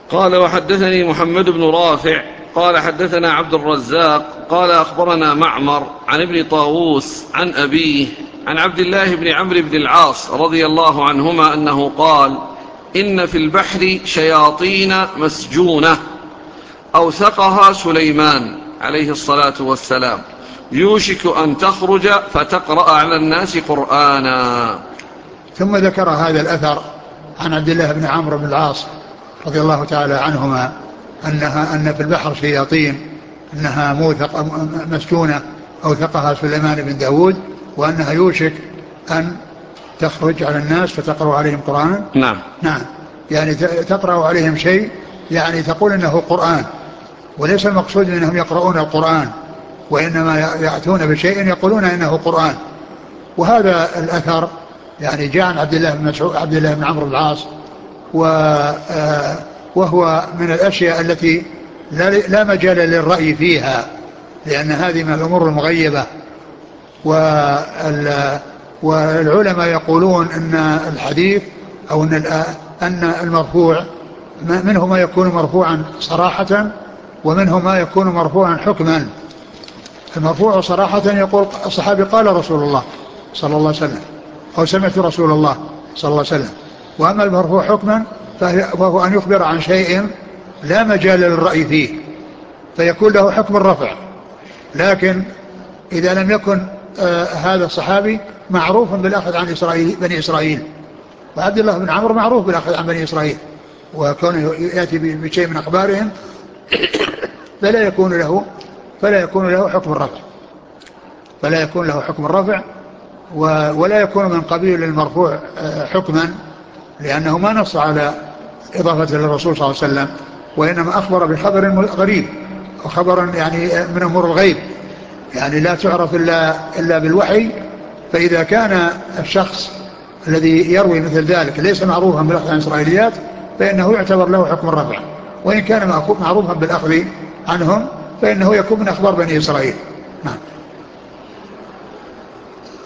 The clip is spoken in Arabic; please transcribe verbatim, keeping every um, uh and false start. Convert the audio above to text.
قال وحدثني محمد بن رافع قال حدثنا عبد الرزاق قال أخبرنا معمر عن ابن طاووس عن أبيه عن عبد الله بن عمرو بن العاص رضي الله عنهما أنه قال إن في البحر شياطين مسجونة أوثقها سليمان عليه الصلاة والسلام يوشك أن تخرج فتقرأ على الناس قرآنا. ثم ذكر هذا الأثر عن عبد الله بن عمرو بن العاص رضي الله تعالى عنهما أنها أن في البحر شياطين أنها موثق مسجونة أوثقها سليمان بن داود وأنها يوشك أن تخرج على الناس فتقرأ عليهم قرآن. نعم نعم يعني تقرأ عليهم شيء يعني تقول إنه قرآن، وليس المقصود أنهم يقرؤون القرآن وإنما يأتون بشيء يقولون إنه قرآن. وهذا الأثر يعني جاء عن عبد الله بن مسعود عبد الله بن عمرو بن العاص، وهو من الأشياء التي لا مجال للرأي فيها لأن هذه من الأمور المغيبة. والعلماء يقولون أن الحديث أو أن المرفوع منه ما يكون مرفوعا صراحة ومنه ما يكون مرفوعا حكما. المرفوع صراحة يقول الصحابي قال رسول الله صلى الله عليه وسلم أو سمعت رسول الله صلى الله عليه وسلم. وأما المرفوع حكما فهو أن يخبر عن شيء لا مجال للرأي فيه فيكون له حكم الرفع. لكن إذا لم يكن آه هذا الصحابي معروف بالأخذ عن إسرائيل بني إسرائيل، وعبد الله بن عمرو معروف بالأخذ عن بني إسرائيل وكونه يأتي بشيء من أخبارهم فلا يكون له فلا يكون له حكم الرفع فلا يكون له حكم الرفع ولا يكون من قبيل المرفوع حكما لأنه ما نص على إضافة للرسول صلى الله عليه وسلم وإنما أخبر بخبر غريب وخبر يعني من أمور الغيب يعني لا تعرف إلا, إلا بالوحي. فإذا كان الشخص الذي يروي مثل ذلك ليس معروفا بالأخذ عن إسرائيليات فإنه يعتبر له حكم الرفع، وإن كان معروفا بالأخذ عنهم فإنه يكون من أخبار بني إسرائيل.